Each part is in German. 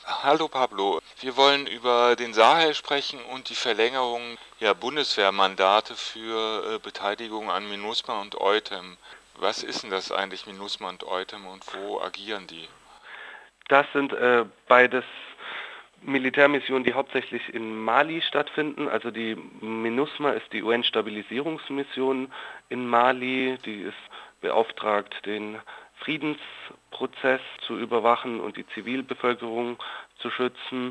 Hallo Pablo, wir wollen über den Sahel sprechen und die Verlängerung der Bundeswehrmandate für Beteiligung an MINUSMA und EUTEM. Was ist denn das eigentlich, MINUSMA und EUTEM, und wo agieren die? Das sind beides Militärmissionen, die hauptsächlich in Mali stattfinden. Also die MINUSMA ist die UN-Stabilisierungsmission in Mali. Die ist beauftragt, den Friedensprozess zu überwachen und die Zivilbevölkerung zu schützen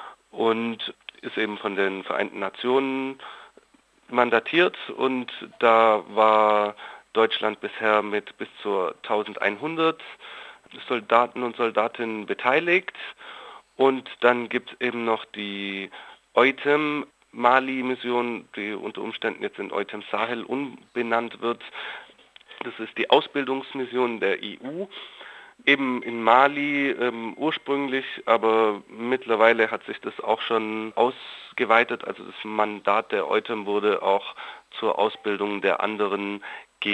und ist eben von den Vereinten Nationen mandatiert, und da war Deutschland bisher mit bis zu 1100 Soldaten und Soldatinnen beteiligt. Und dann gibt es eben noch die EUTEM Mali-Mission, die unter Umständen jetzt in EUTEM Sahel umbenannt wird. Das ist die Ausbildungsmission der EU, eben in Mali ursprünglich, aber mittlerweile hat sich das auch schon ausgeweitet. Also das Mandat der EUTEM wurde auch zur Ausbildung der anderen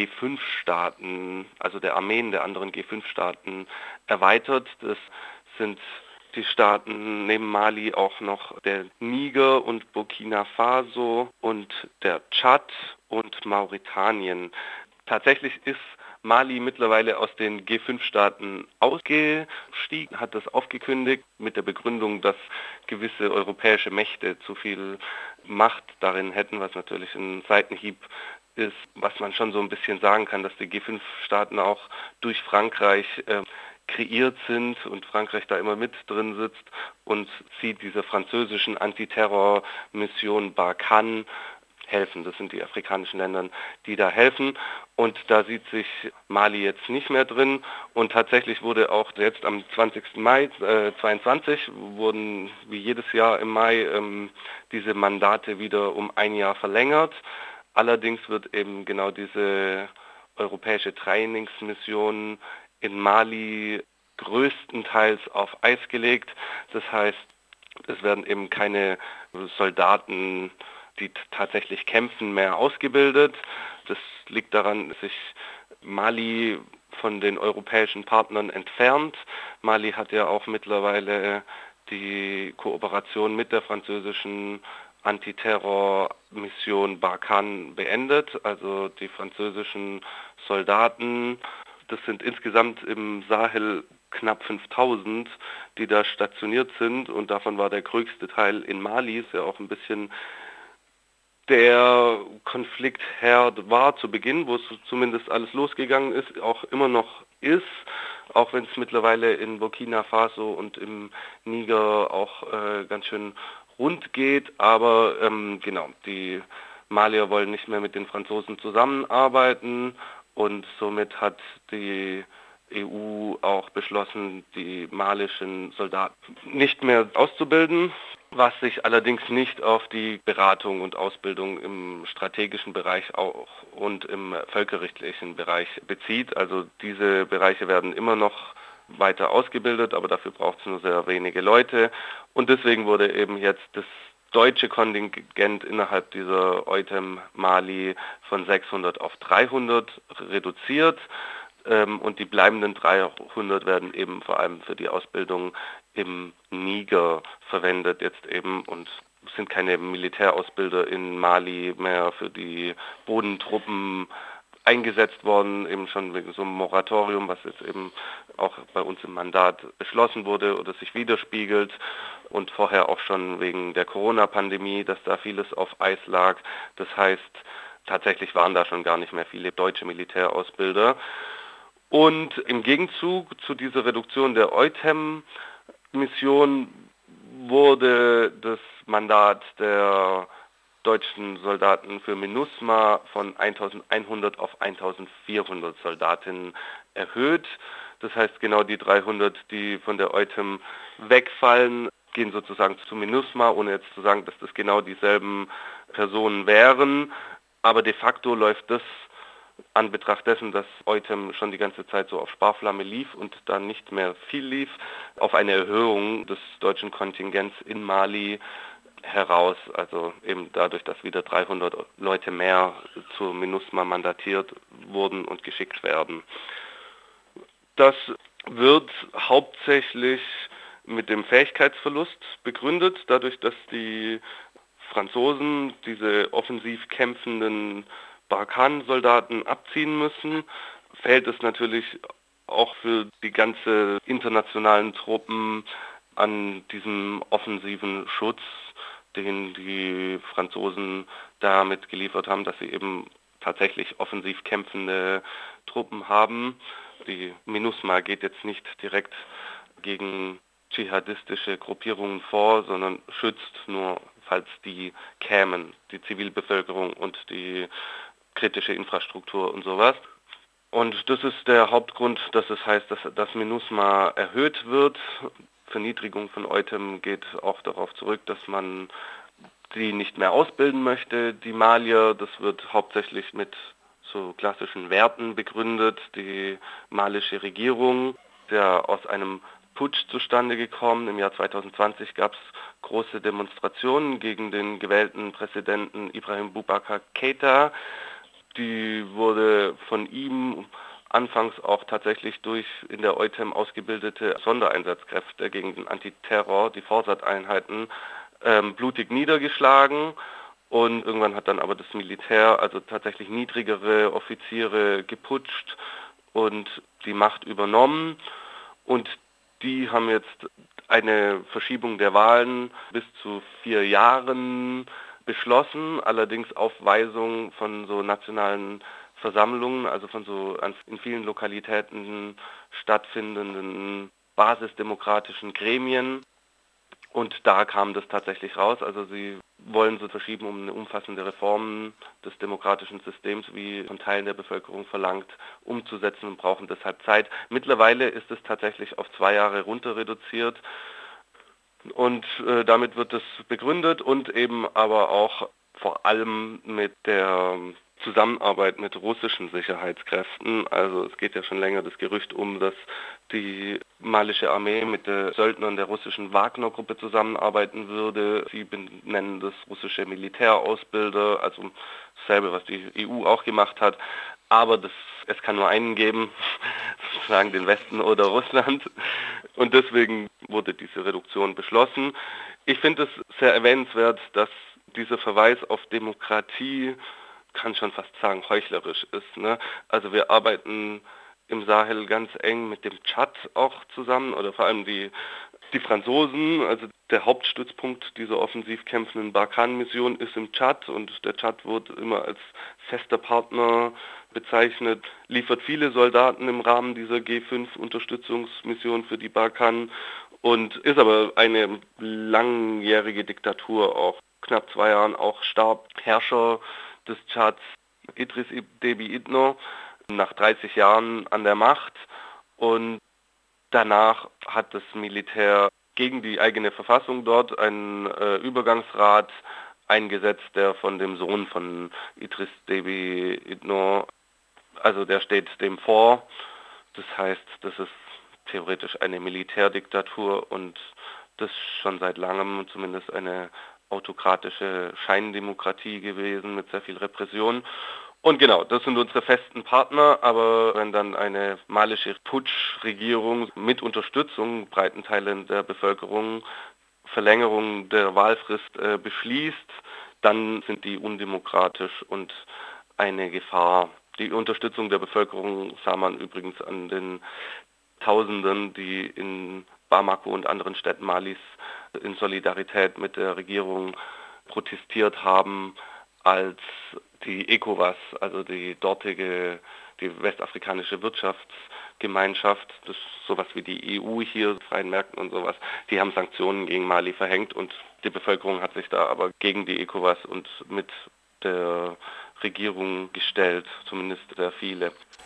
G5-Staaten, also der Armeen der anderen G5-Staaten erweitert. Das sind die Staaten neben Mali auch noch der Niger und Burkina Faso und der Tschad und Mauretanien. Tatsächlich ist Mali mittlerweile aus den G5-Staaten ausgestiegen, hat das aufgekündigt mit der Begründung, dass gewisse europäische Mächte zu viel Macht darin hätten, was natürlich ein Seitenhieb ist, was man schon so ein bisschen sagen kann, dass die G5-Staaten auch durch Frankreich kreiert sind und Frankreich da immer mit drin sitzt und sie dieser französischen Antiterror-Mission Barkhane helfen. Das sind die afrikanischen Länder, die da helfen. Und da sieht sich Mali jetzt nicht mehr drin. Und tatsächlich wurde auch jetzt am 20. Mai 2022 wurden wie jedes Jahr im Mai diese Mandate wieder um ein Jahr verlängert. Allerdings wird eben genau diese europäische Trainingsmission in Mali größtenteils auf Eis gelegt. Das heißt, es werden eben keine Soldaten, die tatsächlich kämpfen, mehr ausgebildet. Das liegt daran, dass sich Mali von den europäischen Partnern entfernt. Mali hat ja auch mittlerweile die Kooperation mit der französischen Antiterror-Mission Barkhane beendet. Also die französischen Soldaten, das sind insgesamt im Sahel knapp 5000, die da stationiert sind, und davon war der größte Teil in Mali. Ist ja auch ein bisschen der Konfliktherd war zu Beginn, wo es zumindest alles losgegangen ist, auch immer noch ist, auch wenn es mittlerweile in Burkina Faso und im Niger auch ganz schön rund geht. Aber genau, die Malier wollen nicht mehr mit den Franzosen zusammenarbeiten, und somit hat die EU auch beschlossen, die malischen Soldaten nicht mehr auszubilden, was sich allerdings nicht auf die Beratung und Ausbildung im strategischen Bereich auch und im völkerrechtlichen Bereich bezieht. Also diese Bereiche werden immer noch weiter ausgebildet, aber dafür braucht es nur sehr wenige Leute. Und deswegen wurde eben jetzt das deutsche Kontingent innerhalb dieser EUTEM Mali von 600 auf 300 reduziert. Und die bleibenden 300 werden eben vor allem für die Ausbildung im Niger verwendet jetzt eben, und es sind keine Militärausbilder in Mali mehr für die Bodentruppen eingesetzt worden, eben schon wegen so einem Moratorium, was jetzt eben auch bei uns im Mandat beschlossen wurde oder sich widerspiegelt, und vorher auch schon wegen der Corona-Pandemie, dass da vieles auf Eis lag. Das heißt, tatsächlich waren da schon gar nicht mehr viele deutsche Militärausbilder. Und im Gegenzug zu dieser Reduktion der EUTEM-Mission wurde das Mandat der deutschen Soldaten für MINUSMA von 1100 auf 1400 Soldatinnen erhöht. Das heißt, genau die 300, die von der EUTEM wegfallen, gehen sozusagen zu MINUSMA, ohne jetzt zu sagen, dass das genau dieselben Personen wären. Aber de facto läuft das an Betracht dessen, dass EUTEM schon die ganze Zeit so auf Sparflamme lief und dann nicht mehr viel lief, auf eine Erhöhung des deutschen Kontingents in Mali heraus, also eben dadurch, dass wieder 300 Leute mehr zur MINUSMA mandatiert wurden und geschickt werden. Das wird hauptsächlich mit dem Fähigkeitsverlust begründet, dadurch, dass die Franzosen diese offensiv kämpfenden Barkhane-Soldaten abziehen müssen, fällt es natürlich auch für die ganze internationalen Truppen an diesem offensiven Schutz, den die Franzosen damit geliefert haben, dass sie eben tatsächlich offensiv kämpfende Truppen haben. Die MINUSMA geht jetzt nicht direkt gegen dschihadistische Gruppierungen vor, sondern schützt nur, falls die kämen, die Zivilbevölkerung und die kritische Infrastruktur und sowas. Und das ist der Hauptgrund, dass es heißt, dass das MINUSMA erhöht wird. Verniedrigung von EUTEM geht auch darauf zurück, dass man die nicht mehr ausbilden möchte, die Malier. Das wird hauptsächlich mit so klassischen Werten begründet. Die malische Regierung, der aus einem Putsch zustande gekommen. Im Jahr 2020 gab es große Demonstrationen gegen den gewählten Präsidenten Ibrahim Boubacar Keïta. Die wurde von ihm anfangs auch tatsächlich durch in der EUTEM ausgebildete Sondereinsatzkräfte gegen den Antiterror, die Vorsat-Einheiten, blutig niedergeschlagen. Und irgendwann hat dann aber das Militär, also tatsächlich niedrigere Offiziere, geputscht und die Macht übernommen. Und die haben jetzt eine Verschiebung der Wahlen bis zu 4 Jahren beschlossen, allerdings auf Weisung von so nationalen Versammlungen, also von so in vielen Lokalitäten stattfindenden basisdemokratischen Gremien. Und da kam das tatsächlich raus. Also sie wollen so verschieben, um eine umfassende Reform des demokratischen Systems, wie von Teilen der Bevölkerung verlangt, umzusetzen und brauchen deshalb Zeit. Mittlerweile ist es tatsächlich auf 2 Jahre runter reduziert. Und damit wird es begründet und eben aber auch vor allem mit der Zusammenarbeit mit russischen Sicherheitskräften. Also es geht ja schon länger das Gerücht um, dass die malische Armee mit den Söldnern der russischen Wagner-Gruppe zusammenarbeiten würde. Sie benennen das russische Militärausbilder, also dasselbe, was die EU auch gemacht hat. Aber es kann nur einen geben, sozusagen den Westen oder Russland. Und deswegen wurde diese Reduktion beschlossen. Ich finde es sehr erwähnenswert, dass dieser Verweis auf Demokratie, kann schon fast sagen, heuchlerisch ist. Ne? Also wir arbeiten im Sahel ganz eng mit dem Tschad auch zusammen, oder vor allem die Franzosen, also der Hauptstützpunkt dieser offensiv kämpfenden Barkhane-Mission ist im Tschad und der Tschad wird immer als fester Partner bezeichnet, liefert viele Soldaten im Rahmen dieser G5-Unterstützungsmission für die Barkhane und ist aber eine langjährige Diktatur, auch knapp 2 Jahren auch starb Herrscher des Tschads Idriss Déby Itno nach 30 Jahren an der Macht und danach hat das Militär gegen die eigene Verfassung dort einen Übergangsrat eingesetzt, der von dem Sohn von Idriss Déby Itno, also der steht dem vor. Das heißt, das ist theoretisch eine Militärdiktatur und das schon seit langem zumindest eine autokratische Scheindemokratie gewesen mit sehr viel Repression. Und genau, das sind unsere festen Partner, aber wenn dann eine malische Putschregierung mit Unterstützung breiten Teilen der Bevölkerung Verlängerung der Wahlfrist beschließt, dann sind die undemokratisch und eine Gefahr. Die Unterstützung der Bevölkerung sah man übrigens an den Tausenden, die in Bamako und anderen Städten Malis in Solidarität mit der Regierung protestiert haben, als die ECOWAS, also die westafrikanische Wirtschaftsgemeinschaft, das ist sowas wie die EU hier, freien Märkten und sowas, die haben Sanktionen gegen Mali verhängt und die Bevölkerung hat sich da aber gegen die ECOWAS und mit der Regierung gestellt, zumindest sehr viele.